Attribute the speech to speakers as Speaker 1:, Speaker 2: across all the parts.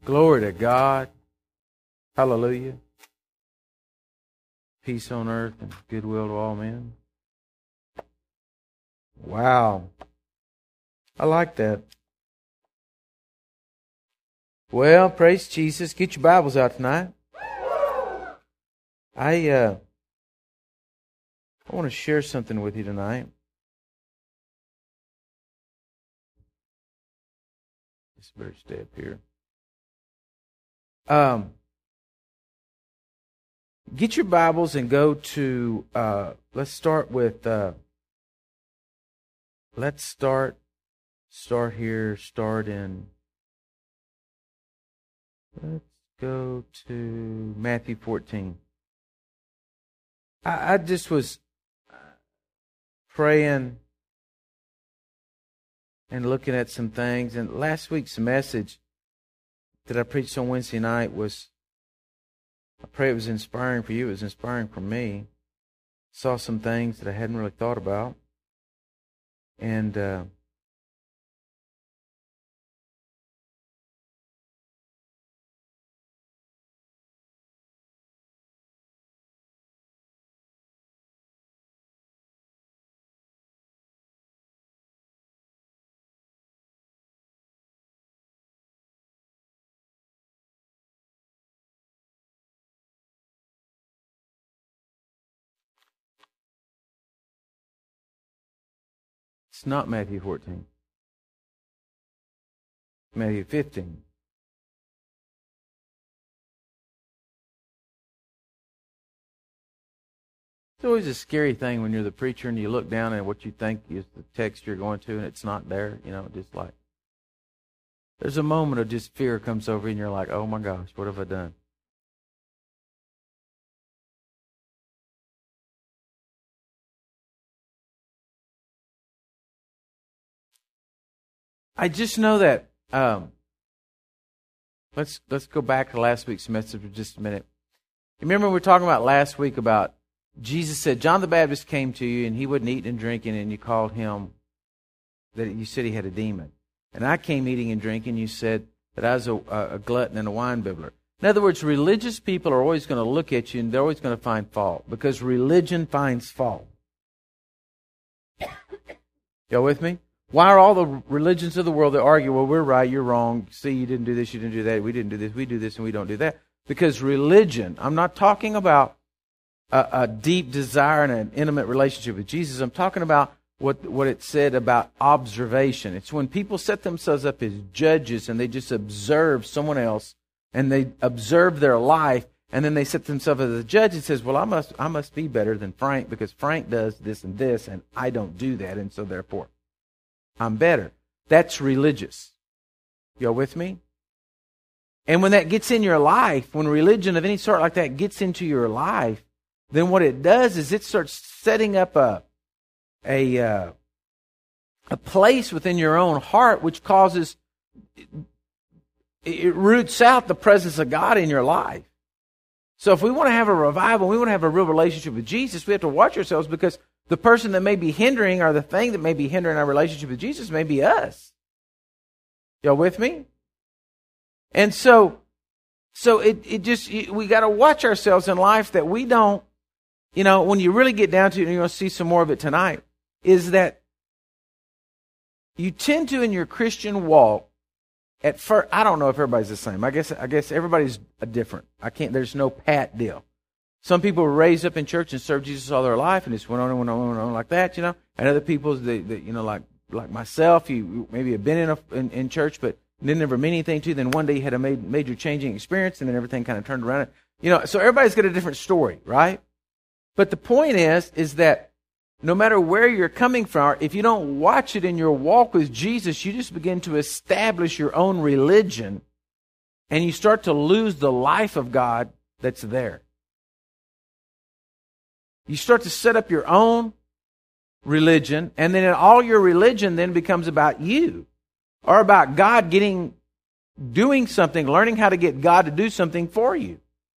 Speaker 1: Glory to God. Hallelujah. Peace on earth and goodwill to all men. Wow. I like that. Well, praise Jesus. Get your Bibles out tonight. I want to share something with you tonight. Just better stay up here. Get your Bibles and go to, let's start with, start in, let's go to Matthew 14. I just was praying and looking at some things, and last week's message that I preached on Wednesday night was, I pray it was inspiring for you. It was inspiring for me. Saw some things that I hadn't really thought about. And it's not Matthew 14. Matthew 15. It's always a scary thing when you're the preacher and you look down at what you think is the text you're going to and it's not there. You know, just like, there's a moment of just fear comes over you and you're like, oh my gosh, what have I done? I just know that, let's go back to last week's message for just a minute. Remember we were talking about last week about Jesus said, John the Baptist came to you and he wasn't eating and drinking and you called him, that you said he had a demon. And I came eating and drinking, you said that I was a glutton and a wine bibbler. In other words, religious people are always going to look at you and they're always going to find fault because religion finds fault. Y'all with me? Why are all the religions of the world that argue, well, we're right, you're wrong, see, you didn't do this, you didn't do that, we didn't do this, we do this, and we don't do that? Because religion, I'm not talking about a deep desire and an intimate relationship with Jesus. I'm talking about what it said about observation. It's when people set themselves up as judges and they just observe someone else and they observe their life and then they set themselves as a judge and says, well, I must be better than Frank because Frank does this and this and I don't do that, and so therefore I'm better. That's religious. Y'all with me? And when that gets in your life, when religion of any sort like that gets into your life, then what it does is it starts setting up a place within your own heart which causes, it roots out the presence of God in your life. So if we want to have a revival, we want to have a real relationship with Jesus, we have to watch ourselves because the person that may be hindering or the thing that may be hindering our relationship with Jesus may be us. Y'all with me? And so we got to watch ourselves in life that we don't, you know, when you really get down to it, and you're going to see some more of it tonight, is that you tend to, in your Christian walk, at first, I don't know if everybody's the same. I guess everybody's different. There's no pat deal. Some people were raised up in church and served Jesus all their life, and just went on and went on and went on like that, you know. And other people, you know, like myself, you maybe have been in church, but didn't ever mean anything to you. Then one day you had a major changing experience, and then everything kind of turned around. You know, so everybody's got a different story, right? But the point is that no matter where you're coming from, if you don't watch it in your walk with Jesus, you just begin to establish your own religion, and you start to lose the life of God that's there. You start to set up your own religion, and then all your religion then becomes about you or about God doing something, learning how to get God to do something for you.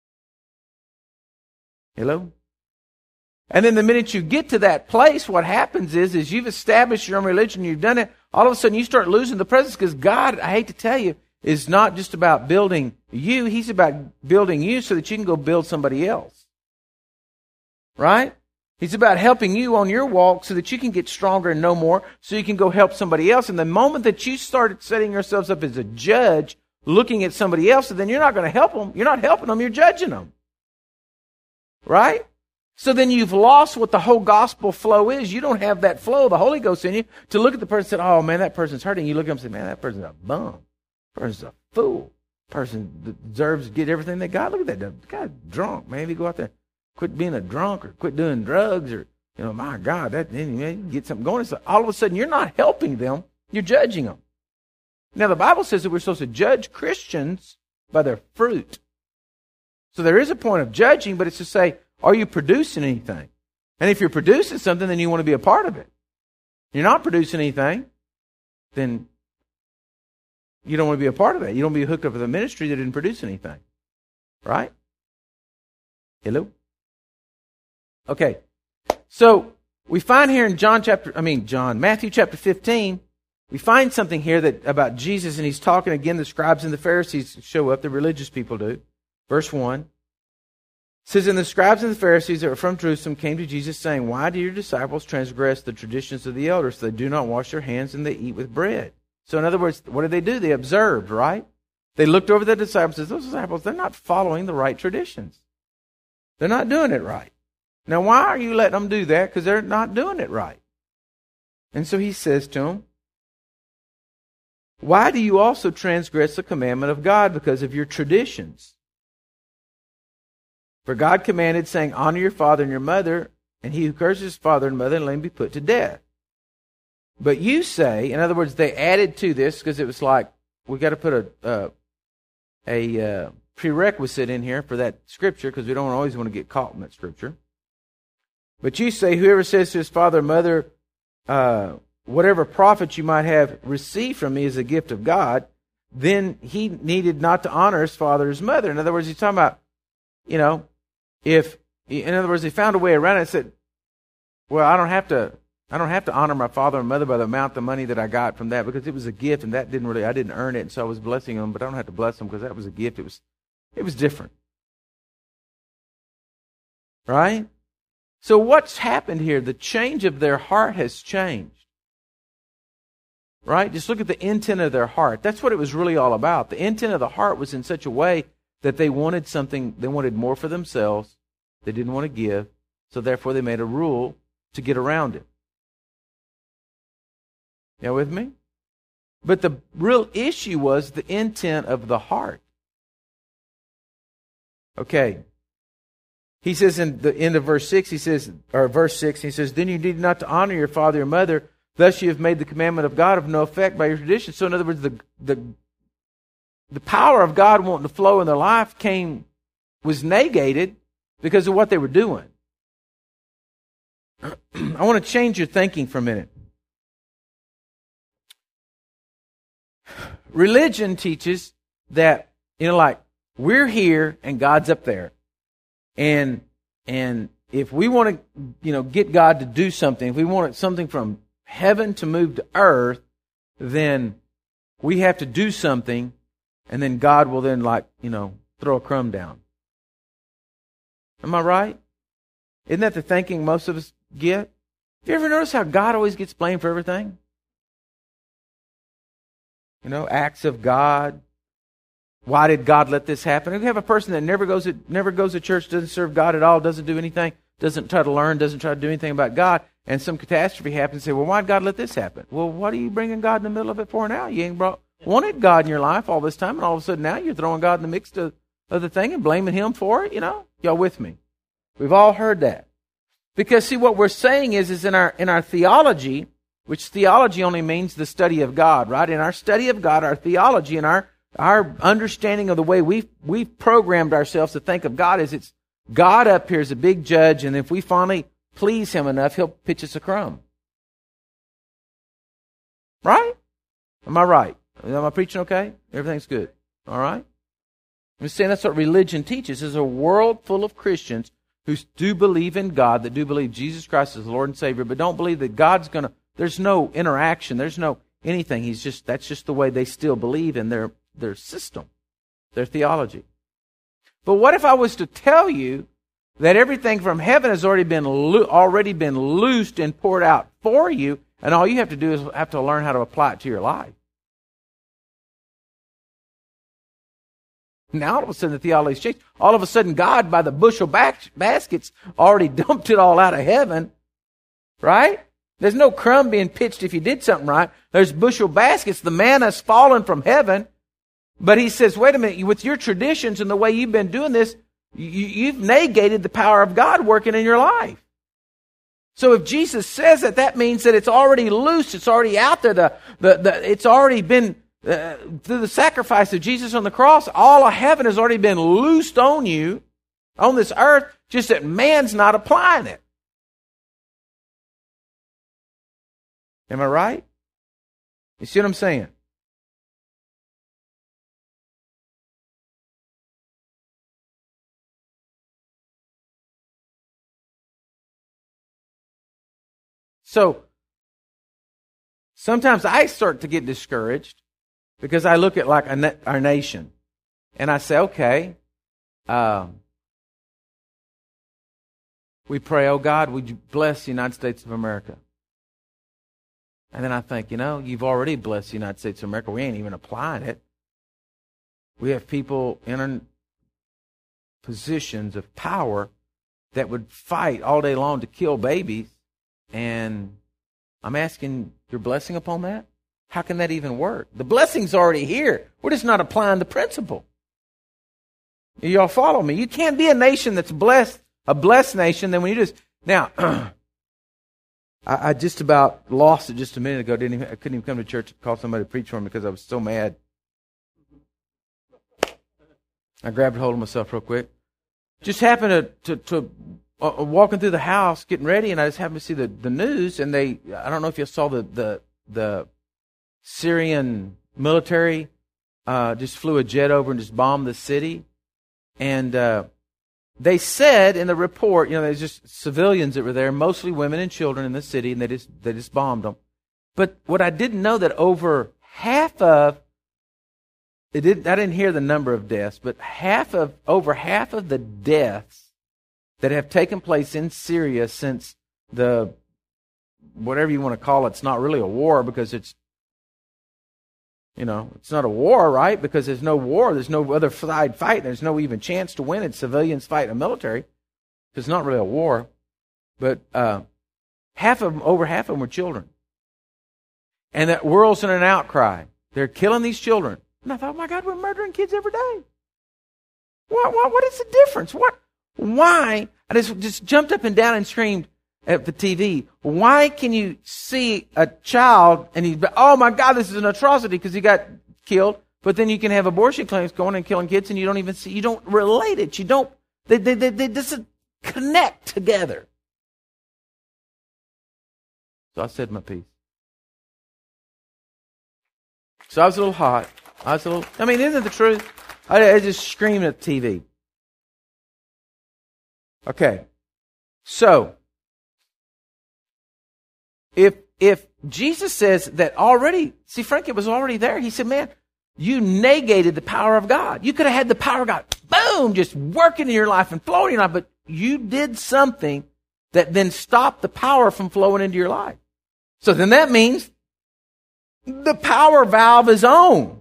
Speaker 1: Hello? And then the minute you get to that place, what happens is you've established your own religion, you've done it, all of a sudden you start losing the presence because God, I hate to tell you, is not just about building you. He's about building you so that you can go build somebody else. Right? He's about helping you on your walk so that you can get stronger and know more so you can go help somebody else. And the moment that you started setting yourselves up as a judge, looking at somebody else, then you're not going to help them. You're not helping them. You're judging them. Right? So then you've lost what the whole gospel flow is. You don't have that flow of the Holy Ghost in you to look at the person and say, oh man, that person's hurting. You look at them and say, man, that person's a bum. That person's a fool. That person deserves to get everything they got. Look at that. The guy's drunk. Man, if you go out there, quit being a drunk or quit doing drugs or, my God, that you get something going. So all of a sudden you're not helping them. You're judging them. Now the Bible says that we're supposed to judge Christians by their fruit. So there is a point of judging, but it's to say, are you producing anything? And if you're producing something, then you want to be a part of it. You're not producing anything, then you don't want to be a part of that. You don't want to be hooked up with a ministry that didn't produce anything. Right? Hello? Okay. So we find here in Matthew chapter 15, we find something here that about Jesus, and he's talking again, the scribes and the Pharisees show up, the religious people do. Verse 1. It says, and the scribes and the Pharisees that were from Jerusalem came to Jesus, saying, why do your disciples transgress the traditions of the elders? They do not wash their hands and they eat with bread. So in other words, what did they do? They observed, right? They looked over the disciples and said, those disciples, they're not following the right traditions. They're not doing it right. Now, why are you letting them do that? Because they're not doing it right. And so he says to them, why do you also transgress the commandment of God because of your traditions? For God commanded, saying, honor your father and your mother, and he who curses his father and mother, let him be put to death. But you say, in other words, they added to this because it was like, we got to put a prerequisite in here for that scripture because we don't always want to get caught in that scripture. But you say, whoever says to his father or mother, whatever profit you might have received from me is a gift of God, then he needed not to honor his father or his mother. In other words, he's talking about, in other words, they found a way around it and said, well, I don't have to honor my father and mother by the amount of money that I got from that because it was a gift and that I didn't earn it, and so I was blessing them, but I don't have to bless them because that was a gift. It was different. Right? So what's happened here? The change of their heart has changed. Right? Just look at the intent of their heart. That's what it was really all about. The intent of the heart was in such a way that they wanted something, they wanted more for themselves. They didn't want to give. So therefore they made a rule to get around it. You with me? But the real issue was the intent of the heart. Okay. He says in the end of verse 6, he says, then you need not to honor your father or mother, thus you have made the commandment of God of no effect by your tradition. So in other words, the power of God wanting to flow in their life was negated because of what they were doing. I want to change your thinking for a minute. Religion teaches that, like, we're here and God's up there. And if we want to, get God to do something, if we want something from heaven to move to earth, then we have to do something, and then God will then, throw a crumb down. Am I right? Isn't that the thinking most of us get? Have you ever noticed how God always gets blamed for everything? Acts of God. Why did God let this happen? If you have a person that never goes to church, doesn't serve God at all, doesn't do anything, doesn't try to learn, doesn't try to do anything about God, and some catastrophe happens, say, well, why did God let this happen? Well, what are you bringing God in the middle of it for now? You ain't wanted God in your life all this time, and all of a sudden now you're throwing God in the mix of the thing and blaming Him for it, Y'all with me? We've all heard that. Because, see, what we're saying is in our theology, which theology only means the study of God, right? In our study of God, our theology and our understanding of the way we've programmed ourselves to think of God is it's God up here is a big judge, and if we finally please Him enough, He'll pitch us a crumb. Right? Am I right? Am I preaching okay? Everything's good. All right? I'm saying that's what religion teaches. There's a world full of Christians who do believe in God, that do believe Jesus Christ is Lord and Savior, but don't believe that God's there's no interaction, there's no anything. That's just the way they still believe, and their system, their theology. But what if I was to tell you that everything from heaven has already been loosed and poured out for you, and all you have to do is have to learn how to apply it to your life? Now all of a sudden the theology's changed. All of a sudden God, by the bushel baskets, already dumped it all out of heaven. Right? There's no crumb being pitched if you did something right. There's bushel baskets. The manna's fallen from heaven. But he says, wait a minute, with your traditions and the way you've been doing this, you've negated the power of God working in your life. So if Jesus says that, that means that it's already loose. It's already out there. It's already been, through the sacrifice of Jesus on the cross, all of heaven has already been loosed on you, on this earth, just that man's not applying it. Am I right? You see what I'm saying? So, sometimes I start to get discouraged because I look at like our nation and I say, okay, we pray, oh God, would you bless the United States of America? And then I think, you've already blessed the United States of America. We ain't even applying it. We have people in positions of power that would fight all day long to kill babies. And I'm asking your blessing upon that? How can that even work? The blessing's already here. We're just not applying the principle. Y'all follow me? You can't be a nation that's blessed, a blessed nation, then when you just... Now, I just about lost it just a minute ago. I couldn't even come to church to call somebody to preach for me because I was so mad. I grabbed a hold of myself real quick. Just happened to walking through the house, getting ready, and I just happened to see the news, and I don't know if you saw the Syrian military just flew a jet over and just bombed the city. And they said in the report, there's just civilians that were there, mostly women and children in the city, and they just bombed them. But what I didn't know that over half of I didn't hear the number of deaths, but over half of the deaths that have taken place in Syria since the whatever you want to call it's not really a war because it's not a war, right? Because there's no war. There's no other side fighting. There's no even chance to win. It's civilians fighting the military. It's not really a war. But over half of them were children. And that world's in an outcry. They're killing these children. And I thought, oh my God, we're murdering kids every day. What is the difference? Why? I just jumped up and down and screamed at the TV. Why can you see a child and he's, oh my God, this is an atrocity because he got killed, but then you can have abortion clinics going and killing kids and you don't relate it. They just connect together. So I said my piece. So I was a little hot. Isn't it the truth? I just screamed at the TV. Okay. So, if Jesus says that already, see, Frank, it was already there. He said, man, you negated the power of God. You could have had the power of God, boom, just working in your life and flowing in your life, but you did something that then stopped the power from flowing into your life. So then that means the power valve is on.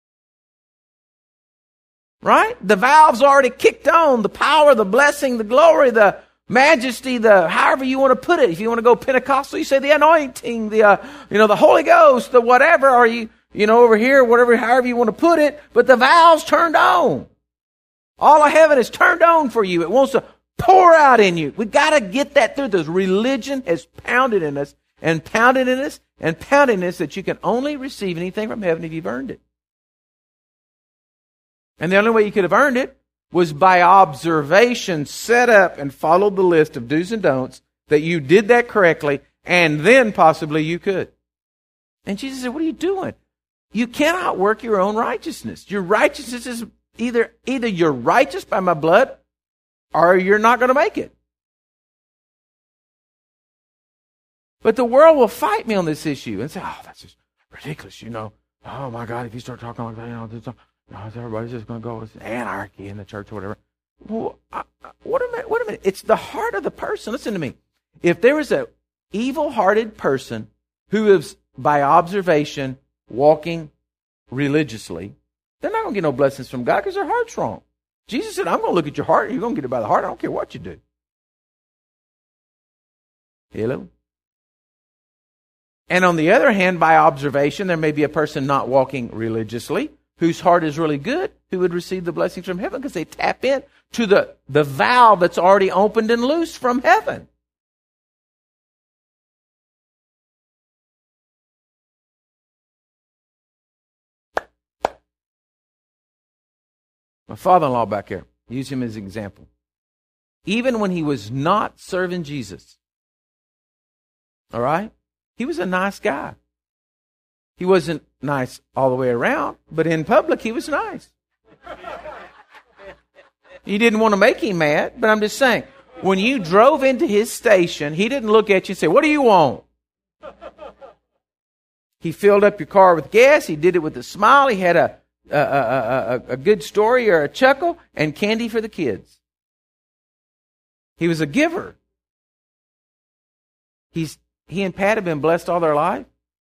Speaker 1: Right? The valve's already kicked on. The power, the blessing, the glory, the majesty, however you want to put it. If you want to go Pentecostal, you say the anointing, the Holy Ghost, the whatever, or over here, whatever, however you want to put it. But the valve's turned on. All of heaven is turned on for you. It wants to pour out in you. We got to get that through. This religion has pounded in us and pounded in us and pounded in us that you can only receive anything from heaven if you've earned it. And the only way you could have earned it was by observation, set up and followed the list of do's and don'ts, that you did that correctly, and then possibly you could. And Jesus said, what are you doing? You cannot work your own righteousness. Your righteousness is either you're righteous by my blood, or you're not going to make it. But the world will fight me on this issue and say, oh, that's just ridiculous, oh my God, if you start talking like that, everybody's just going to go with anarchy in the church or whatever. Well, wait a minute. It's the heart of the person. Listen to me. If there is a evil-hearted person who is, by observation, walking religiously, they're not going to get no blessings from God because their heart's wrong. Jesus said, I'm going to look at your heart, and you're going to get it by the heart. I don't care what you do. Hello? And on the other hand, by observation, there may be a person not walking religiously, whose heart is really good, who would receive the blessings from heaven because they tap in to the valve that's already opened and loose from heaven. My father-in-law back here, use him as an example. Even when he was not serving Jesus, all right, he was a nice guy. He wasn't nice all the way around, but in public he was nice. You didn't want to make him mad, but I'm just saying, when you drove into his station, he didn't look at you and say, what do you want? He filled up your car with gas. He did it with a smile. He had a good story or a chuckle and candy for the kids. He was a giver. He and Pat have been blessed all their life.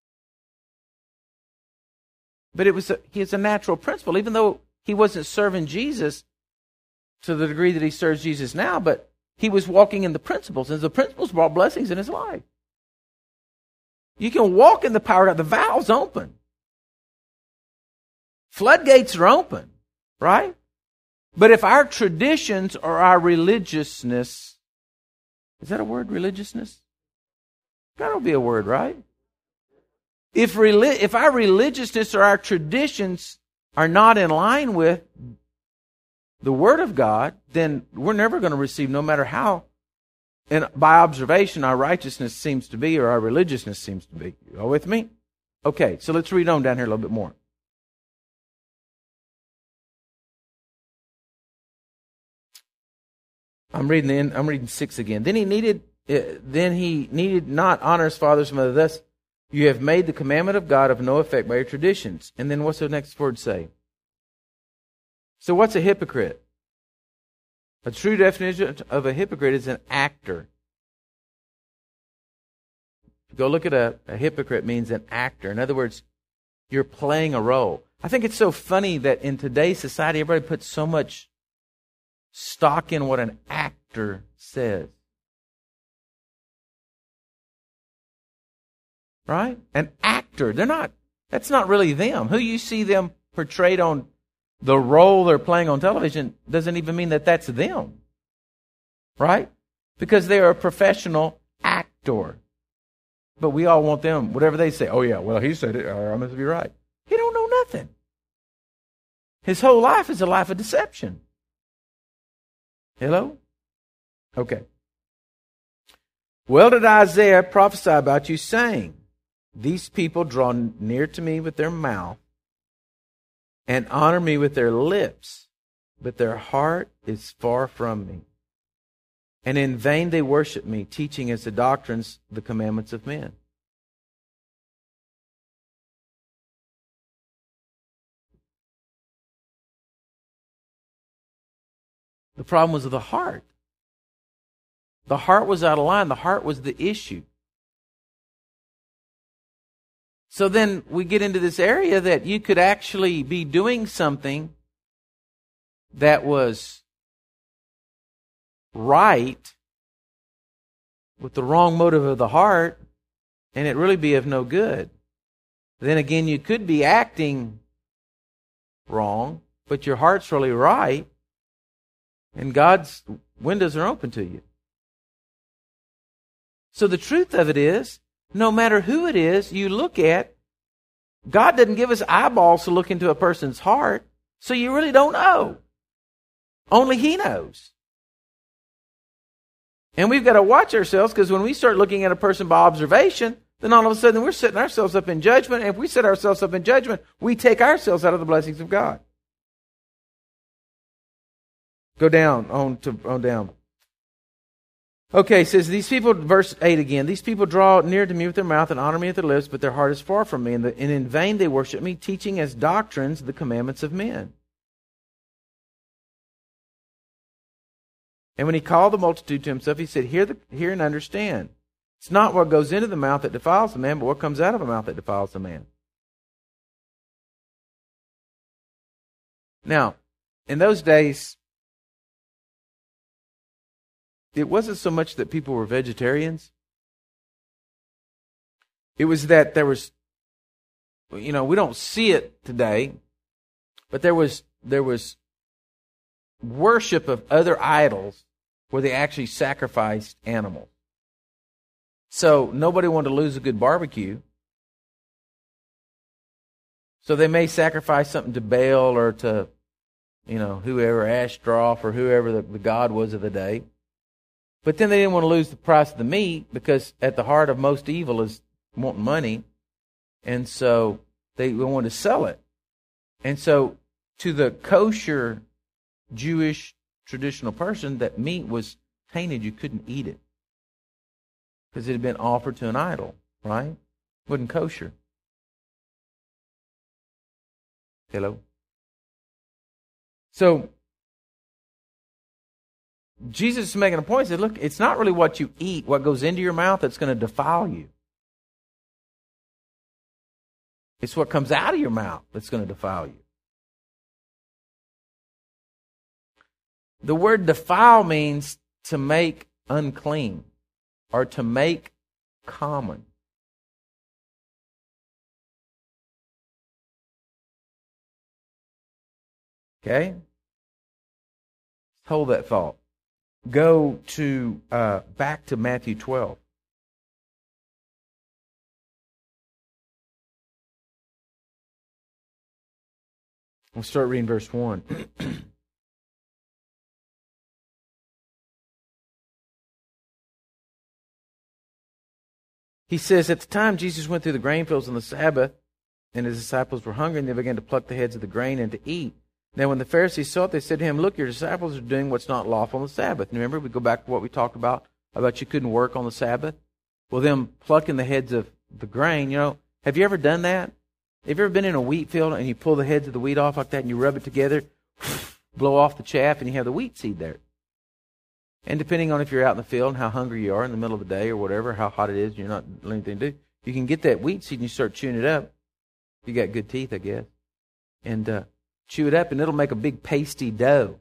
Speaker 1: But he has a natural principle, even though he wasn't serving Jesus to the degree that he serves Jesus now, but he was walking in the principles, and the principles brought blessings in his life. You can walk in the power of God. The valve's open. Floodgates are open, right? But if our traditions or our religiousness, is that a word, religiousness? That'll be a word, right? If our religiousness or our traditions are not in line with the Word of God, then we're never going to receive, no matter how, and by observation, our righteousness seems to be, or our religiousness seems to be. You all with me? Okay, so let's read on down here a little bit more. I'm reading 6 again. Then he needed not honor his father's mother. Thus, you have made the commandment of God of no effect by your traditions. And then what's the next word say? So what's a hypocrite? A true definition of a hypocrite is an actor. Go look it up. A hypocrite means an actor. In other words, you're playing a role. I think it's so funny that in today's society, everybody puts so much stock in what an actor says. Right? An actor. That's not really them. Who you see them portrayed on the role they're playing on television doesn't even mean that that's them. Right? Because they are a professional actor. But we all want them, whatever they say. Oh yeah, well he said it, I must be right. He don't know nothing. His whole life is a life of deception. Hello? Okay. Well did Isaiah prophesy about you, saying, these people draw near to me with their mouth and honor me with their lips, but their heart is far from me. And in vain they worship me, teaching as the doctrines the commandments of men. The problem was the heart. The heart was out of line. The heart was the issue. So then we get into this area that you could actually be doing something that was right with the wrong motive of the heart, and it really be of no good. Then again, you could be acting wrong, but your heart's really right, and God's windows are open to you. So the truth of it is, no matter who it is you look at, God doesn't give us eyeballs to look into a person's heart, so you really don't know. Only He knows. And we've got to watch ourselves, because when we start looking at a person by observation, then all of a sudden we're setting ourselves up in judgment. And if we set ourselves up in judgment, we take ourselves out of the blessings of God. Go down, on down. Okay, it says, these people, verse 8 again, these people draw near to me with their mouth and honor me with their lips, but their heart is far from me, and in vain they worship me, teaching as doctrines the commandments of men. And when he called the multitude to himself, he said, hear and understand. It's not what goes into the mouth that defiles the man, but what comes out of the mouth that defiles the man. Now, in those days, it wasn't so much that people were vegetarians. It was that there was, we don't see it today, but there was worship of other idols where they actually sacrificed animals. So nobody wanted to lose a good barbecue. So they may sacrifice something to Baal or to, whoever, Ashtaroth or whoever the god was of the day. But then they didn't want to lose the price of the meat, because at the heart of most evil is wanting money. And so they wanted to sell it. And so to the kosher Jewish traditional person, that meat was tainted. You couldn't eat it because it had been offered to an idol, right? It wasn't kosher. Hello? So Jesus is making a point. He said, look, it's not really what you eat, what goes into your mouth, that's going to defile you. It's what comes out of your mouth that's going to defile you. The word defile means to make unclean or to make common. Okay? Hold that thought. Go to back to Matthew 12. We'll start reading verse 1. He says, at the time Jesus went through the grain fields on the Sabbath, and his disciples were hungry, and they began to pluck the heads of the grain and to eat. Now when the Pharisees saw it, they said to him, look, your disciples are doing what's not lawful on the Sabbath. And remember, we go back to what we talked about you couldn't work on the Sabbath? Well, them plucking the heads of the grain, have you ever done that? Have you ever been in a wheat field and you pull the heads of the wheat off like that and you rub it together, blow off the chaff, and you have the wheat seed there? And depending on if you're out in the field and how hungry you are in the middle of the day or whatever, how hot it is, you're not doing anything to do, you can get that wheat seed and you start chewing it up. You got good teeth, I guess. And chew it up and it'll make a big pasty dough.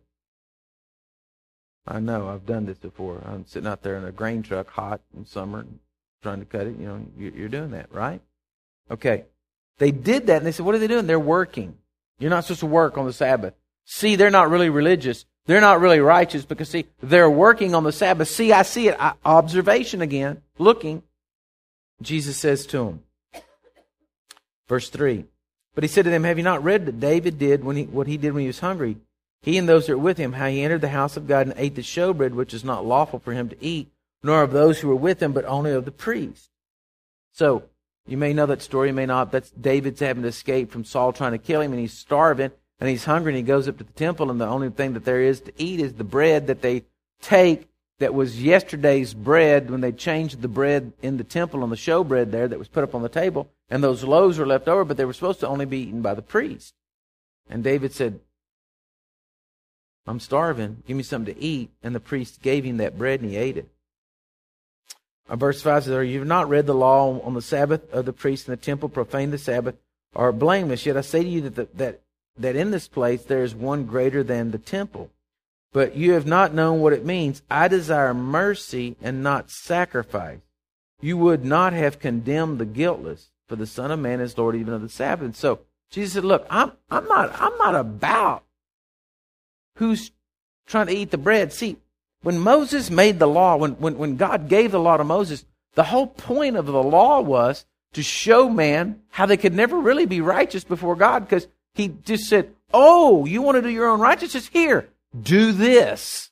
Speaker 1: I know, I've done this before. I'm sitting out there in a grain truck, hot in summer, trying to cut it. You're doing that, right? Okay. They did that and they said, what are they doing? They're working. You're not supposed to work on the Sabbath. See, they're not really religious. They're not really righteous because, see, they're working on the Sabbath. See, I see it. Observation again, looking. Jesus says to them, verse 3, but he said to them, have you not read that David did what he did when he was hungry? He and those that were with him, how he entered the house of God and ate the showbread, which is not lawful for him to eat, nor of those who were with him, but only of the priest. So, you may know that story, you may not. That's David's having to escape from Saul trying to kill him, and he's starving, and he's hungry, and he goes up to the temple, and the only thing that there is to eat is the bread that they take that was yesterday's bread when they changed the bread in the temple on the showbread there that was put up on the table, and those loaves were left over, but they were supposed to only be eaten by the priest. And David said, I'm starving, give me something to eat. And the priest gave him that bread, and he ate it. Verse 5 says, you have not read the law on the Sabbath of the priests in the temple, profane the Sabbath, are blameless. Yet I say to you that in this place there is one greater than the temple. But you have not known what it means. I desire mercy and not sacrifice. You would not have condemned the guiltless, for the Son of Man is Lord even of the Sabbath. And so Jesus said, look, I'm not about who's trying to eat the bread. See, when Moses made the law, when God gave the law to Moses, the whole point of the law was to show man how they could never really be righteous before God, because he just said, oh, you want to do your own righteousness? Here, do this.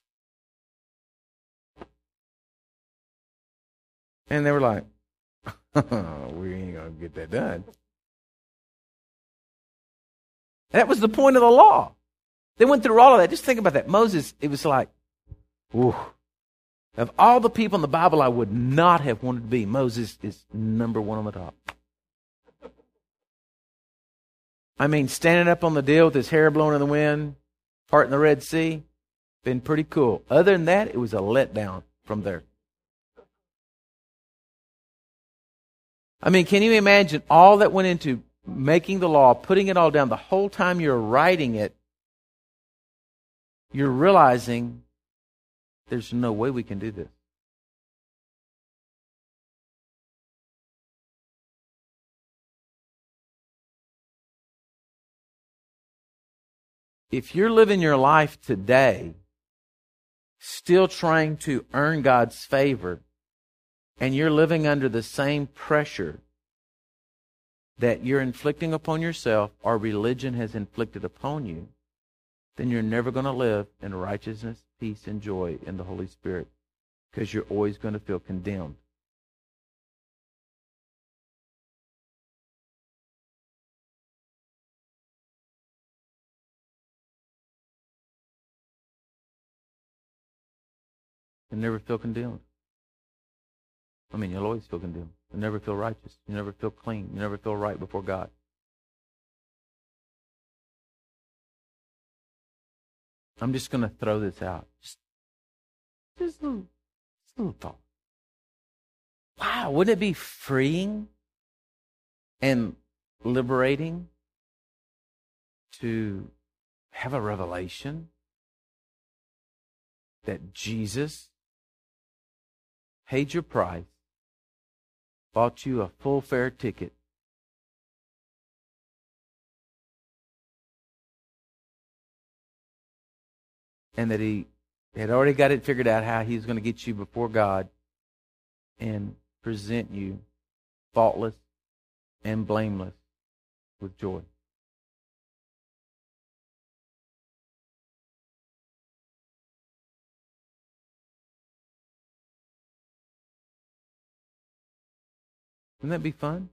Speaker 1: And they were like, we ain't going to get that done. That was the point of the law. They went through all of that. Just think about that. Moses, it was like, ooh, Of all the people in the Bible I would not have wanted to be, Moses is number one on the top. I mean, standing up on the deal with his hair blowing in the wind, parting the Red Sea, been pretty cool. Other than that, it was a letdown from there. I mean, can you imagine all that went into making the law, putting it all down? The whole time you're writing it, you're realizing there's no way we can do this. If you're living your life today still trying to earn God's favor, and you're living under the same pressure that you're inflicting upon yourself or religion has inflicted upon you, then you're never going to live in righteousness, peace, and joy in the Holy Spirit, because you're always going to feel condemned. You never feel condemned. I mean, you'll always feel condemned. You never feel righteous. You never feel clean. You never feel right before God. I'm just going to throw this out. Just a little thought. Wow, wouldn't it be freeing and liberating to have a revelation that Jesus paid your price, bought you a full fare ticket, and that He had already got it figured out how He's going to get you before God and present you faultless and blameless with joy. Wouldn't that be fun?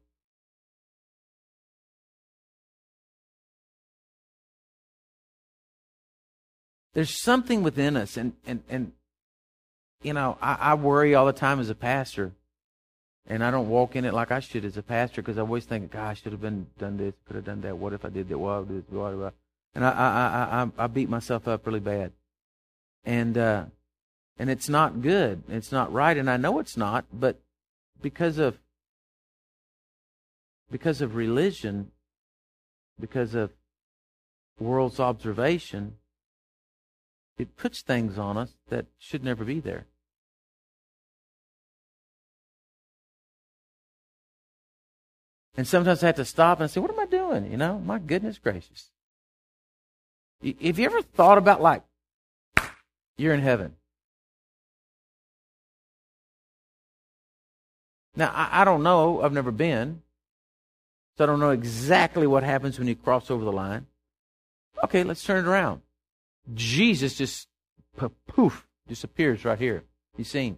Speaker 1: There's something within us, and you know, I worry all the time as a pastor, and I don't walk in it like I should as a pastor, because I always think, God, I should have done this, could have done that. What if I did that? What if I did this? And I beat myself up really bad, and it's not good. It's not right, and I know it's not. But because of religion, because of world's observation, it puts things on us that should never be there. And sometimes I have to stop and say, what am I doing? You know, my goodness gracious. Have you ever thought about, like, you're in heaven? Now, I don't know. I've never been. So I don't know exactly what happens when you cross over the line. Okay, let's turn it around. Jesus just, poof, disappears right here. He's seen.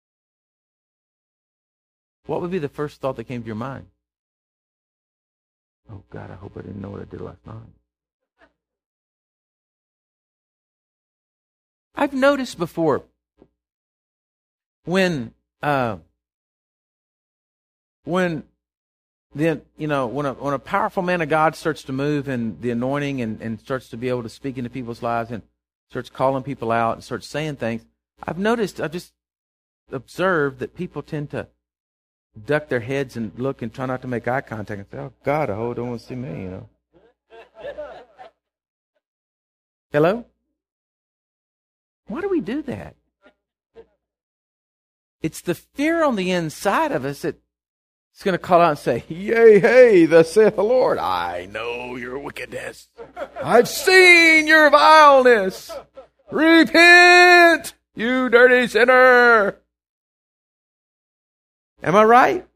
Speaker 1: What would be the first thought that came to your mind? Oh, God, I hope I didn't know what I did last night. I've noticed before when a powerful man of God starts to move in the anointing and starts to be able to speak into people's lives and starts calling people out and starts saying things, I've just observed that people tend to duck their heads and look and try not to make eye contact and say, oh, God, I hope don't want to see me, you know. Hello? Why do we do that? It's the fear on the inside of us that it's going to call out and say, yea, hey, thus saith the Lord, I know your wickedness. I've seen your vileness. Repent, you dirty sinner. Am I right?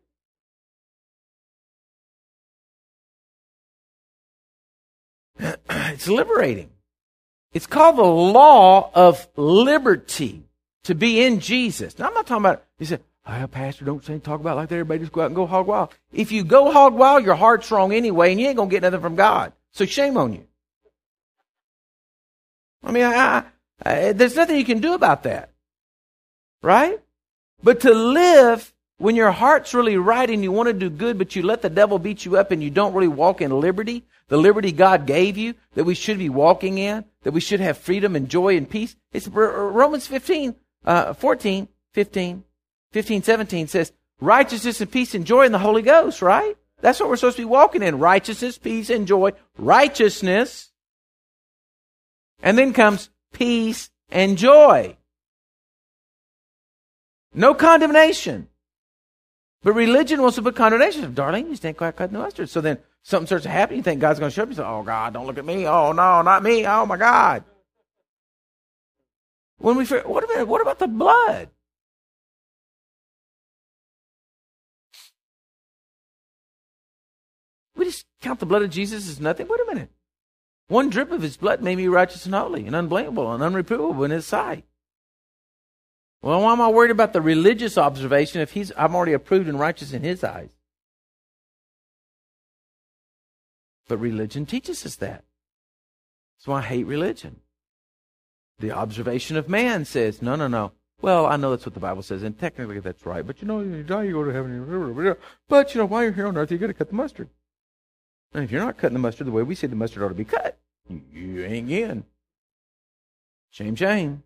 Speaker 1: It's liberating. It's called the law of liberty to be in Jesus. Now, I'm not talking about, you say, oh, Pastor, don't talk about it like that. Everybody just go out and go hog wild. If you go hog wild, your heart's wrong anyway, and you ain't going to get nothing from God. So shame on you. I mean, there's nothing you can do about that. Right? But to live when your heart's really right and you want to do good, but you let the devil beat you up and you don't really walk in liberty, the liberty God gave you, that we should be walking in, that we should have freedom and joy and peace. It's Romans 15, 17 says, righteousness and peace and joy in the Holy Ghost, right? That's what we're supposed to be walking in. Righteousness, peace, and joy. Righteousness. And then comes peace and joy. No condemnation. But religion wants to put condemnation. Darlene, you stand quite cutting the mustard. So then something starts to happen. You think God's going to show up. You say, oh, God, don't look at me. Oh, no, not me. Oh, my God. What about the blood? We just count the blood of Jesus as nothing. Wait a minute. One drip of his blood made me righteous and holy and unblameable and unreprovable in his sight. Well, why am I worried about the religious observation if I'm already approved and righteous in his eyes? But religion teaches us that. That's why I hate religion. The observation of man says, no. Well, I know that's what the Bible says, and technically that's right. But you die, you go to heaven. But while you're here on earth, you got to cut the mustard. And if you're not cutting the mustard the way we say the mustard ought to be cut, you ain't in. Shame, shame.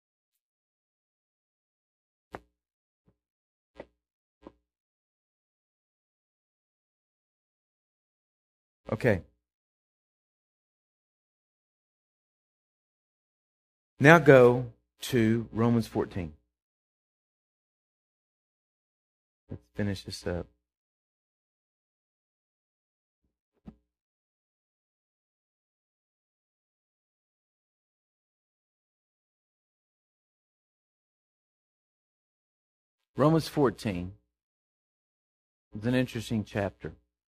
Speaker 1: Okay. Now go to Romans 14. Let's finish this up. Romans 14 is an interesting chapter.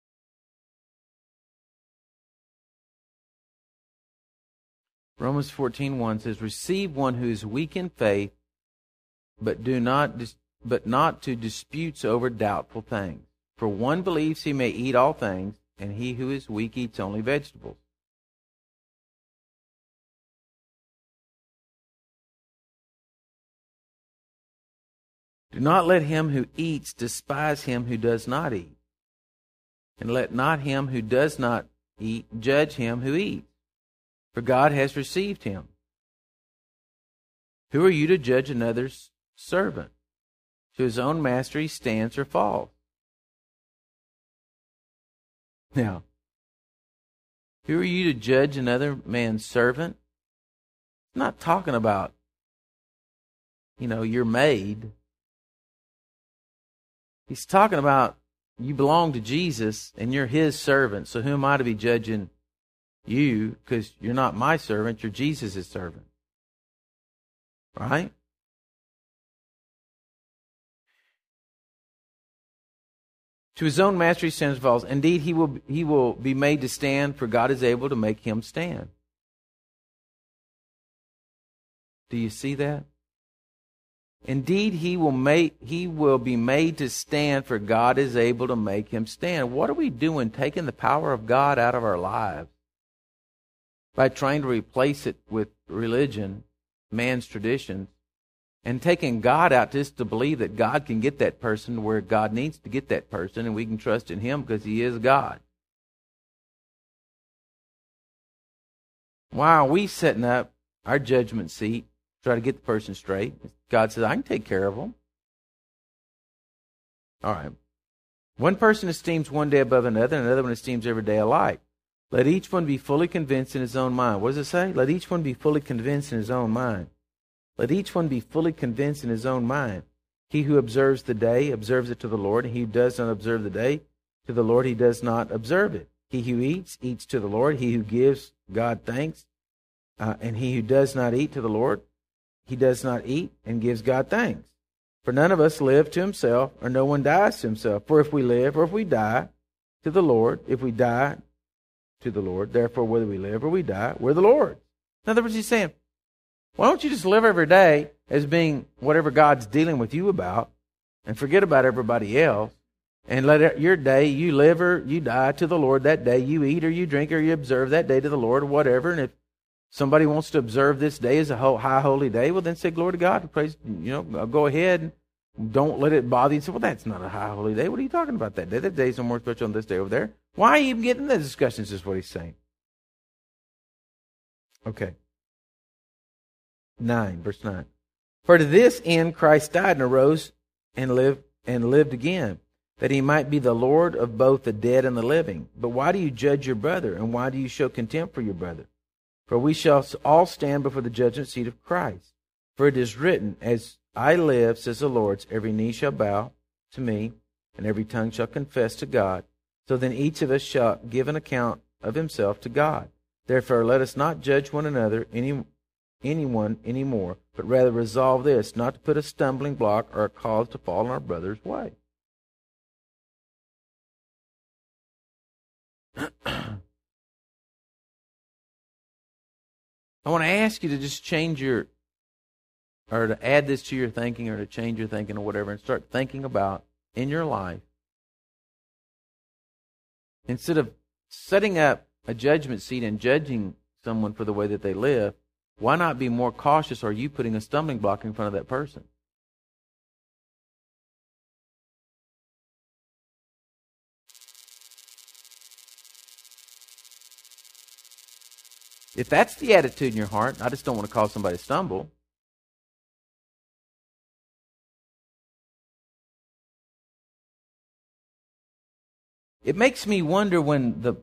Speaker 1: Romans 14:1 says, receive one who is weak in faith, but not to disputes over doubtful things. For one believes he may eat all things, and he who is weak eats only vegetables. Do not let him who eats despise him who does not eat. And let not him who does not eat judge him who eats. For God has received him. Who are you to judge another's servant? To his own master he stands or falls. Now, who are you to judge another man's servant? I'm not talking about, your maid. He's talking about you belong to Jesus and you're his servant. So who am I to be judging you? Because you're not my servant, you're Jesus' servant. Right? To his own master he stands or falls. Indeed, he will be made to stand, for God is able to make him stand. Do you see that? Indeed, he will be made to stand, for God is able to make him stand. What are we doing? Taking the power of God out of our lives by trying to replace it with religion, man's traditions, and taking God out just to believe that God can get that person where God needs to get that person, and we can trust in him because he is God. Why are we setting up our judgment seat to try to get the person straight? God says, I can take care of them. All right. One person esteems one day above another, and another one esteems every day alike. Let each one be fully convinced in his own mind. What does it say? Let each one be fully convinced in his own mind. Let each one be fully convinced in his own mind. He who observes the day observes it to the Lord, and he who does not observe the day to the Lord, he does not observe it. He who eats, eats to the Lord. He who gives God thanks, and he who does not eat to the Lord, he does not eat and gives God thanks. For none of us live to himself, or no one dies to himself. For if we live or if we die, to the Lord. If we die, to the Lord. Therefore, whether we live or we die, we're the Lord. In other words, he's saying, why don't you just live every day as being whatever God's dealing with you about, and forget about everybody else, and let your day, you live or you die to the Lord that day. You eat or you drink or you observe that day to the Lord or whatever. And if somebody wants to observe this day as a high holy day, well, then say glory to God. Praise, go ahead. Don't let it bother you. Say, well, that's not a high holy day. What are you talking about that day? That day's no more special on this day over there. Why are you even getting the discussions, is what he's saying. Okay. 9, verse 9. For to this end Christ died and arose and lived again, that he might be the Lord of both the dead and the living. But why do you judge your brother, and why do you show contempt for your brother? For we shall all stand before the judgment seat of Christ. For it is written, as I live, says the Lord, every knee shall bow to me, and every tongue shall confess to God. So then each of us shall give an account of himself to God. Therefore let us not judge one another, anyone anymore, but rather resolve this, not to put a stumbling block or a cause to fall in our brother's way. I want to ask you to just or to add this to your thinking, or to change your thinking or whatever, and start thinking about in your life, instead of setting up a judgment seat and judging someone for the way that they live, why not be more cautious? Are you putting a stumbling block in front of that person? If that's the attitude in your heart, I just don't want to cause somebody to stumble. It makes me wonder when the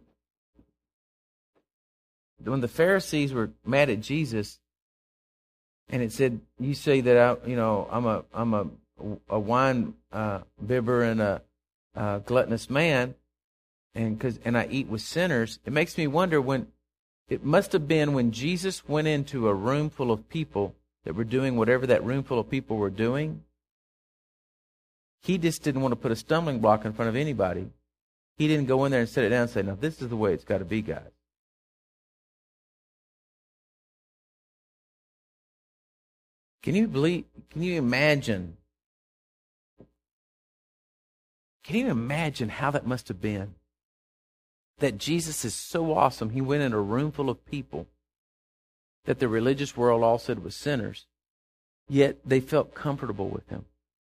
Speaker 1: Pharisees were mad at Jesus, and it said, "You say that I'm a wine bibber and a gluttonous man, and I eat with sinners." It makes me wonder when it must have been when Jesus went into a room full of people that were doing whatever that room full of people were doing. He just didn't want to put a stumbling block in front of anybody. He didn't go in there and sit it down and say, "Now this is the way it's got to be, guys." Can you imagine how that must have been? That Jesus is so awesome, he went in a room full of people that the religious world all said was sinners, yet they felt comfortable with him.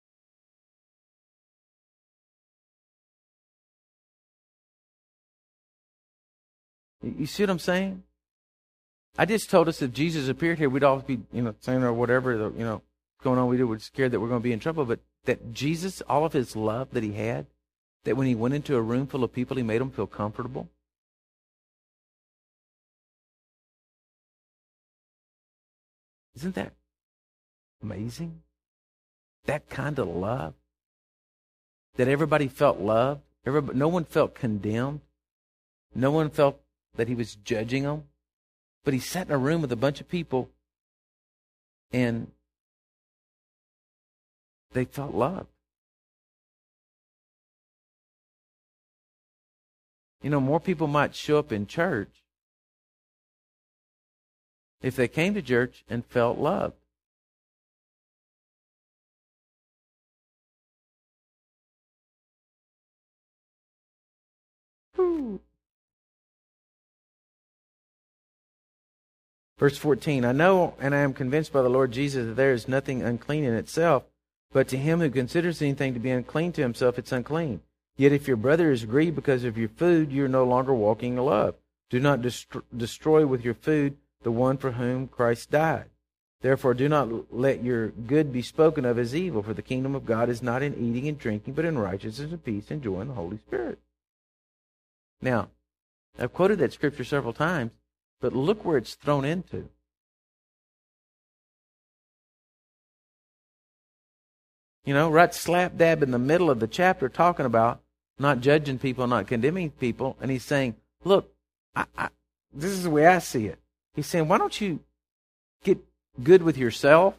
Speaker 1: You see what I'm saying? I just told us if Jesus appeared here, we'd all be, saying or whatever, going on. We're scared that we're going to be in trouble. But that Jesus, all of his love that he had, that when he went into a room full of people, he made them feel comfortable. Isn't that amazing? That kind of love. That everybody felt loved. No one felt condemned. No one felt that he was judging them. But he sat in a room with a bunch of people, and they felt loved. More people might show up in church if they came to church and felt loved. Whew. Verse 14, I know and I am convinced by the Lord Jesus that there is nothing unclean in itself, but to him who considers anything to be unclean to himself, it's unclean. Yet if your brother is grieved because of your food, you are no longer walking in love. Do not destroy with your food the one for whom Christ died. Therefore do not let your good be spoken of as evil, for the kingdom of God is not in eating and drinking, but in righteousness and peace and joy in the Holy Spirit. Now, I've quoted that scripture several times, but look where it's thrown into. Right slap dab in the middle of the chapter, talking about not judging people, not condemning people. And he's saying, look, this is the way I see it. He's saying, why don't you get good with yourself?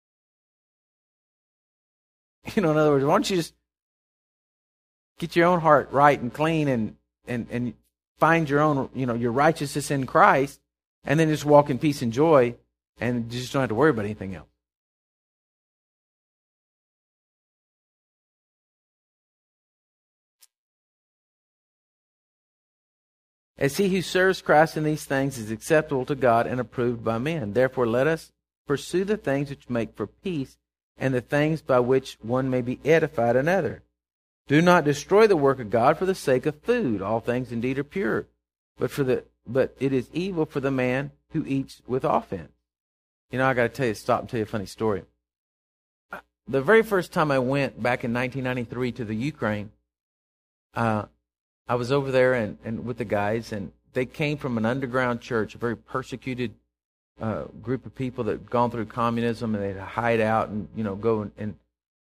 Speaker 1: In other words, why don't you just get your own heart right and clean and find your own, your righteousness in Christ, and then just walk in peace and joy, and you just don't have to worry about anything else. as he who serves Christ in these things is acceptable to God and approved by men. Therefore let us pursue the things which make for peace, and the things by which one may be edified another. Do not destroy the work of God for the sake of food. All things indeed are pure, but it is evil for the man who eats with offense. You know, I got to stop and tell you a funny story. The very first time I went back in 1993 to the Ukraine, I was over there and with the guys, and they came from an underground church, a very persecuted group of people that had gone through communism, and they'd hide out and, go and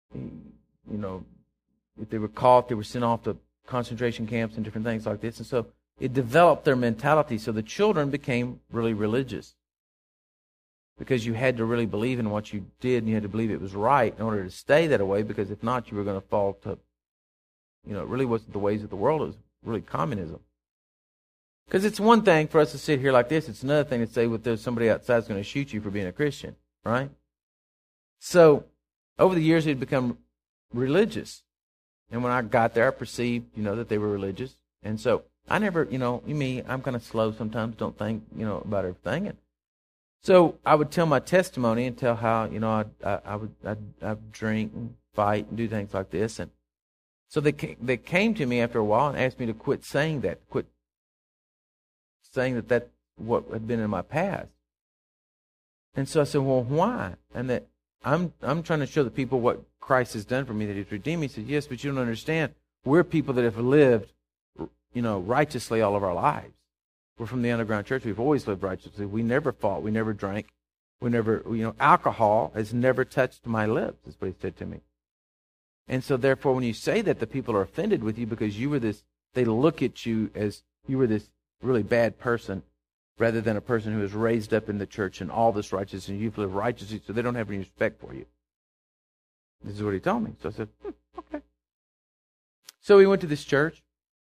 Speaker 1: if they were caught, they were sent off to concentration camps and different things like this. And so it developed their mentality. So the children became really religious because you had to really believe in what you did, and you had to believe it was right in order to stay that way, because if not, you were going to fall to, it really wasn't the ways of the world. It was really communism. Because it's one thing for us to sit here like this. It's another thing to say, well, there's somebody outside is going to shoot you for being a Christian, right? So over the years, they'd become religious. And when I got there, I perceived, that they were religious. And so I never, I'm kind of slow sometimes, don't think, about everything. And so I would tell my testimony and tell how, I'd drink and fight and do things like this. And so they came to me after a while and asked me to quit saying that, quit saying that that's what had been in my past. And so I said, well, why? And that I'm trying to show the people what Christ has done for me, that He's redeemed me. He said, yes, but you don't understand. We're people that have lived, righteously all of our lives. We're from the underground church. We've always lived righteously. We never fought. We never drank. We never, alcohol has never touched my lips, is what he said to me. And so therefore, when you say that, the people are offended with you because you were this, they look at you as you were this really bad person, rather than a person who was raised up in the church and all this righteousness, and you've lived righteously, so they don't have any respect for you. This is what he told me. So I said, okay. So we went to this church.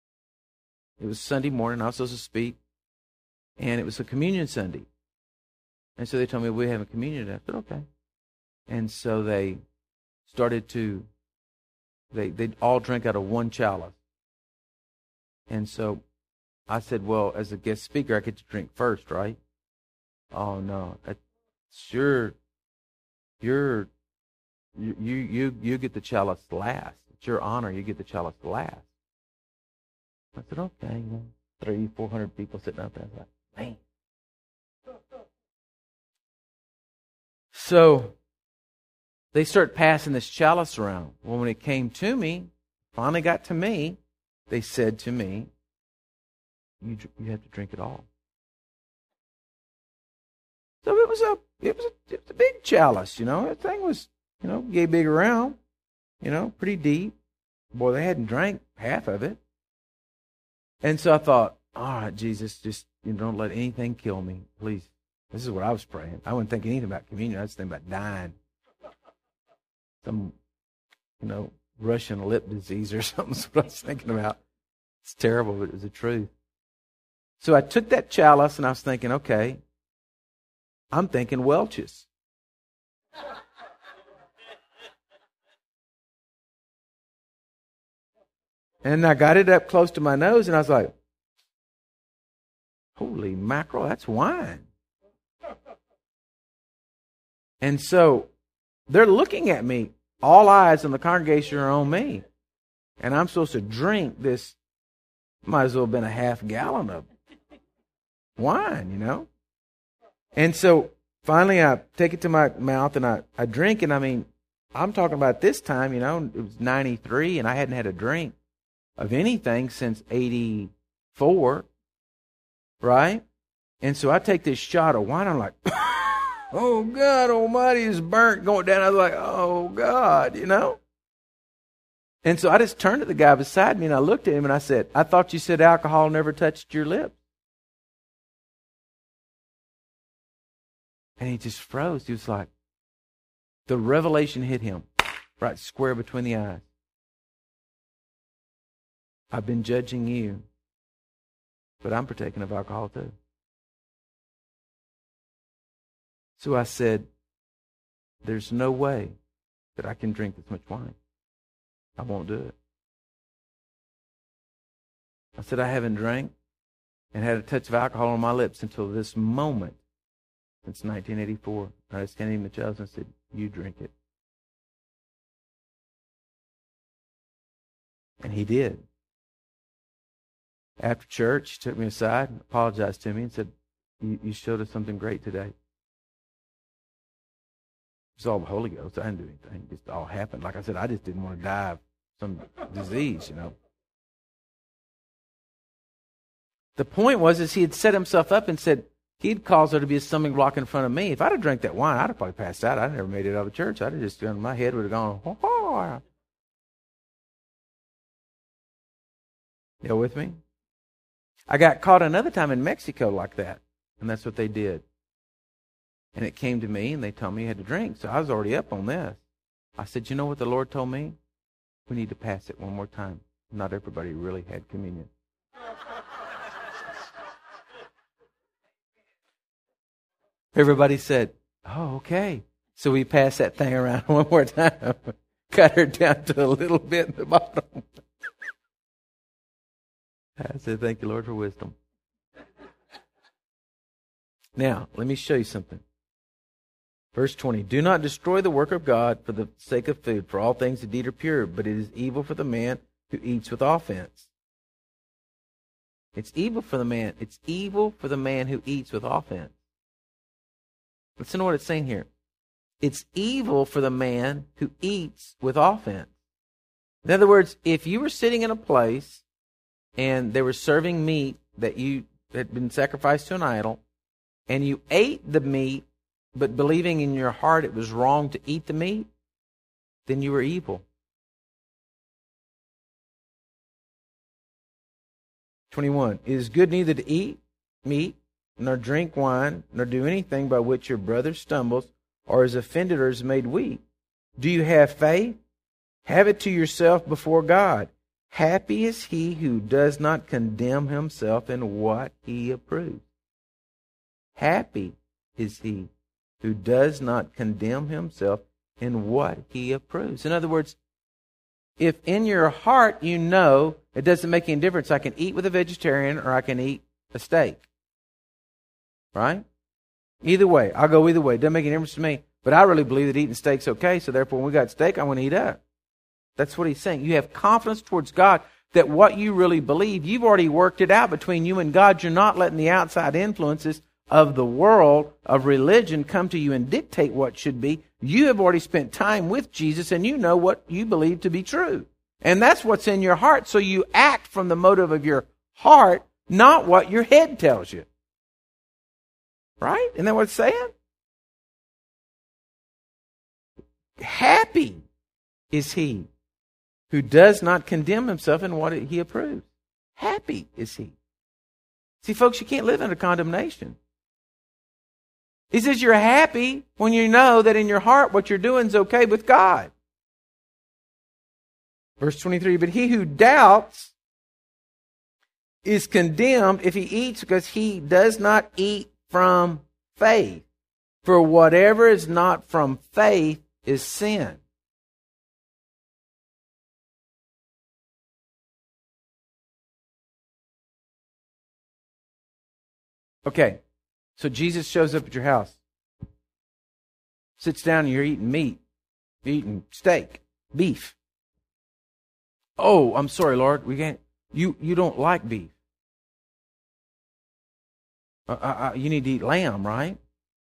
Speaker 1: It was Sunday morning. I was supposed to speak. And it was a communion Sunday. And so they told me, we're having communion. I said, okay. And so they started to, they'd all drink out of one chalice. And so I said, well, as a guest speaker, I get to drink first, right? Oh, no. Sure. You get the chalice last. It's your honor. You get the chalice last. I said, okay. 300-400 people sitting out there. I was like, man. So they start passing this chalice around. Well, when it came to me, finally got to me, they said to me, you have to drink it all. So it was a big chalice, That thing was, yay big around, pretty deep. Boy, they hadn't drank half of it. And so I thought, all right, Jesus, just don't let anything kill me, please. This is what I was praying. I wasn't thinking anything about communion. I was thinking about dying. Some, Russian lip disease or something is what I was thinking about. It's terrible, but it was the truth. So I took that chalice and I was thinking, okay, I'm thinking Welch's. And I got it up close to my nose and I was like, holy mackerel, that's wine. And so they're looking at me. All eyes in the congregation are on me. And I'm supposed to drink this, might as well have been a half gallon of wine, And so finally I take it to my mouth and I drink. And I'm talking about this time, it was 93 and I hadn't had a drink of anything since 84, right? And so I take this shot of wine. I'm like, oh, God almighty, it's burnt going down. I was like, oh, God, And so I just turned to the guy beside me and I looked at him and I said, I thought you said alcohol never touched your lips. And he just froze. He was like, the revelation hit him right square between the eyes. I've been judging you, but I'm partaking of alcohol too. So I said, there's no way that I can drink this much wine. I won't do it. I said, I haven't drank and had a touch of alcohol on my lips until this moment, since 1984. I just handed him the chalice and said, "You drink it." And he did. After church, he took me aside and apologized to me and said, you showed us something great today. It was all the Holy Ghost. I didn't do anything. It just all happened. Like I said, I just didn't want to die of some disease, you know. The point was is he had set himself up and said he'd cause there to be a stumbling block in front of me. If I'd have drank that wine, I'd have probably passed out. I'd never made it out of church. I'd have just done, my head would have gone, "Oh, oh." You with me? I got caught another time in Mexico like that, and that's what they did. And it came to me, and they told me I had to drink, so I was already up on this. I said, "You know what the Lord told me? We need to pass it one more time." Not everybody really had communion. Everybody said, "Oh, okay." So we passed that thing around one more time. Cut her down to a little bit in the bottom. I said, "Thank you, Lord, for wisdom." Now, let me show you something. Verse 20, "Do not destroy the work of God for the sake of food, for all things indeed are pure, but it is evil for the man who eats with offense." It's evil for the man. It's evil for the man who eats with offense. Listen to what it's saying here. It's evil for the man who eats with offense. In other words, if you were sitting in a place and they were serving meat that you had been sacrificed to an idol, and you ate the meat, but believing in your heart it was wrong to eat the meat, then you were evil. 21, "It is good neither to eat meat, nor drink wine, nor do anything by which your brother stumbles, or is offended, or is made weak. Do you have faith? Have it to yourself before God. Happy is he who does not condemn himself in what he approves." Happy is he who does not condemn himself in what he approves. In other words, if in your heart you know it doesn't make any difference, I can eat with a vegetarian or I can eat a steak. Right? Either way. I'll go either way. It doesn't make any difference to me. But I really believe that eating steak's okay, so therefore when we got steak, I'm going to eat up. That's what he's saying. You have confidence towards God that what you really believe, you've already worked it out between you and God. You're not letting the outside influences of the world, of religion, come to you and dictate what should be. You have already spent time with Jesus and you know what you believe to be true. And that's what's in your heart. So you act from the motive of your heart, not what your head tells you. Right? Isn't that what it's saying? Happy is he who does not condemn himself in what he approves. Happy is he. See, folks, you can't live under condemnation. He says you're happy when you know that in your heart what you're doing is okay with God. Verse 23, "But he who doubts is condemned if he eats, because he does not eat from faith. For whatever is not from faith is sin." Okay, so Jesus shows up at your house, sits down, and you're eating meat, you're eating steak, beef. "Oh, I'm sorry, Lord, we can't. You don't like beef. You need to eat lamb, right?"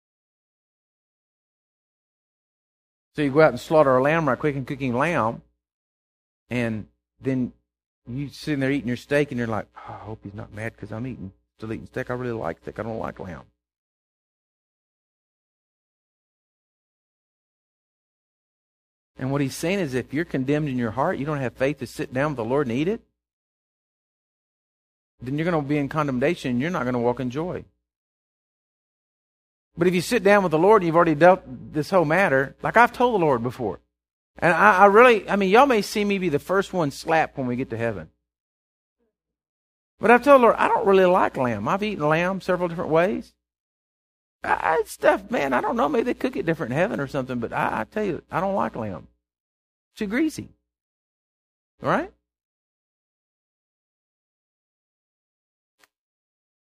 Speaker 1: So you go out and slaughter a lamb right quick and cooking lamb, and then you sitting there eating your steak, and you're like, "Oh, I hope he's not mad because I'm still eating steak. I really like steak. I don't like lamb." And what he's saying is if you're condemned in your heart, you don't have faith to sit down with the Lord and eat it, then you're going to be in condemnation and you're not going to walk in joy. But if you sit down with the Lord and you've already dealt this whole matter, like I've told the Lord before, and I mean, y'all may see me be the first one slapped when we get to heaven. But I've told the Lord, I don't really like lamb. I've eaten lamb several different ways. Stuff, man, I don't know. Maybe they cook it different in heaven or something, but I tell you, I don't like lamb. Too greasy. All right?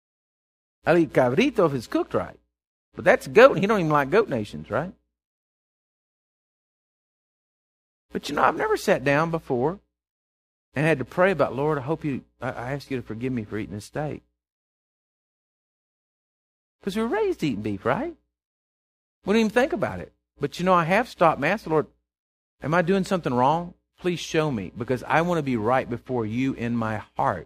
Speaker 1: I'll eat cabrito if it's cooked right. But that's goat. He don't even like goat nations, right? But I've never sat down before and had to pray about, Lord, I ask you to forgive me for eating this steak. Because we were raised eating beef, right? We didn't even think about it. But I have stopped and asked the Lord, am I doing something wrong? Please show me, because I want to be right before you in my heart.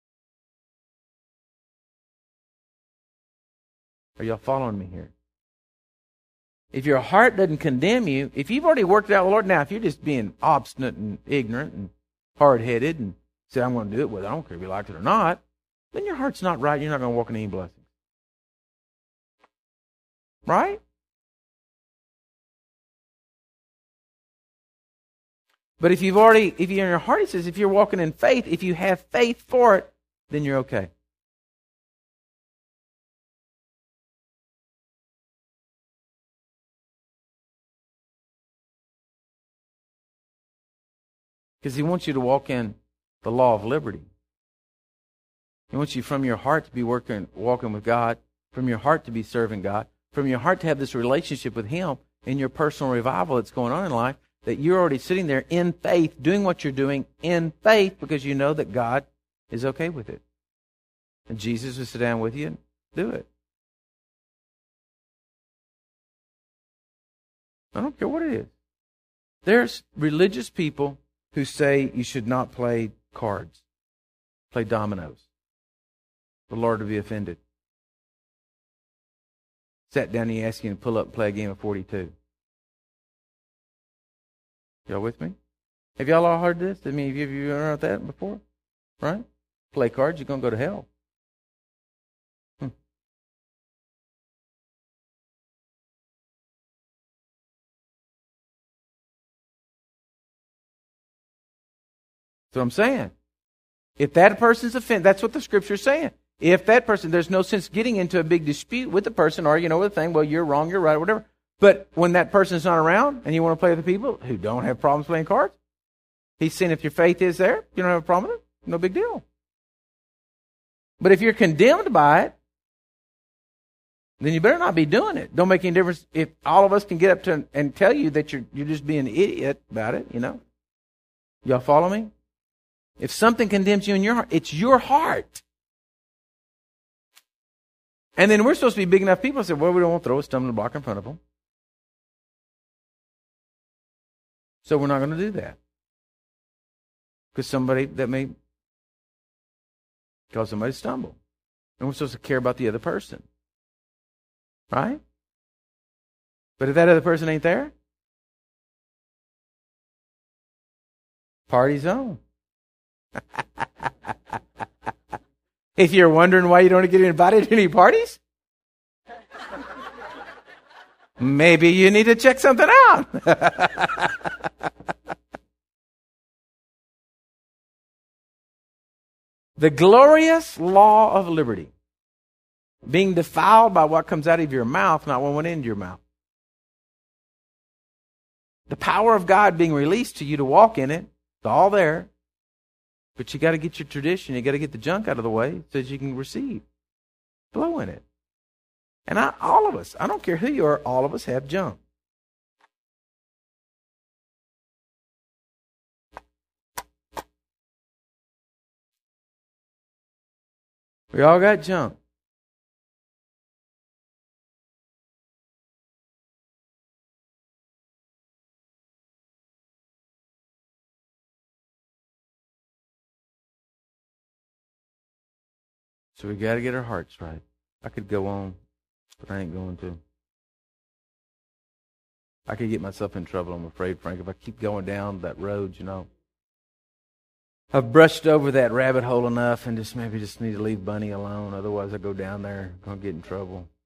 Speaker 1: Are y'all following me here? If your heart doesn't condemn you, if you've already worked it out with the Lord, now if you're just being obstinate and ignorant and hard-headed and say, I'm going to do it, whether I don't care if you like it or not, then your heart's not right. You're not going to walk in any blessings. Right? But if you're in your heart, he says, if you're walking in faith, if you have faith for it, then you're okay. Because he wants you to walk in the law of liberty. He wants you from your heart to be walking with God, from your heart to be serving God, from your heart to have this relationship with him in your personal revival that's going on in life, that you're already sitting there in faith, doing what you're doing in faith because you know that God is okay with it. And Jesus will sit down with you and do it. I don't care what it is. There's religious people who say you should not play cards, play dominoes. The Lord will be offended. Sat down and he asked you to pull up and play a game of 42. Y'all with me? Have y'all all heard this? Have you ever heard that before? Right? Play cards, you're going to go to hell. That's what I'm saying. If that person's offended, that's what the Scripture's saying. If that person, there's no sense getting into a big dispute with the person or, with the thing, well, you're wrong, you're right, whatever. But when that person's not around and you want to play with the people who don't have problems playing cards, he's saying if your faith is there, you don't have a problem with it, no big deal. But if you're condemned by it, then you better not be doing it. Don't make any difference if all of us can get up to and tell you that you're just being an idiot about it, Y'all follow me? If something condemns you in your heart, it's your heart. And then we're supposed to be big enough people to say, well, we don't want to throw a stumbling block in front of them. So we're not going to do that. Because somebody that may cause somebody to stumble. And we're supposed to care about the other person. Right? But if that other person ain't there, party's on. If you're wondering why you don't get invited to any parties, maybe you need to check something out. The glorious law of liberty. Being defiled by what comes out of your mouth, not what went into your mouth. The power of God being released to you to walk in it. It's all there. But you got to get your tradition. You got to get the junk out of the way so that you can receive. Flow in it. And all of us, I don't care who you are, all of us have junk. We all got junk. So we got to get our hearts right. I could go on, but I ain't going to. I could get myself in trouble, I'm afraid, Frank, if I keep going down that road, I've brushed over that rabbit hole enough and just need to leave Bunny alone. Otherwise, I go down there, I'm going to get in trouble.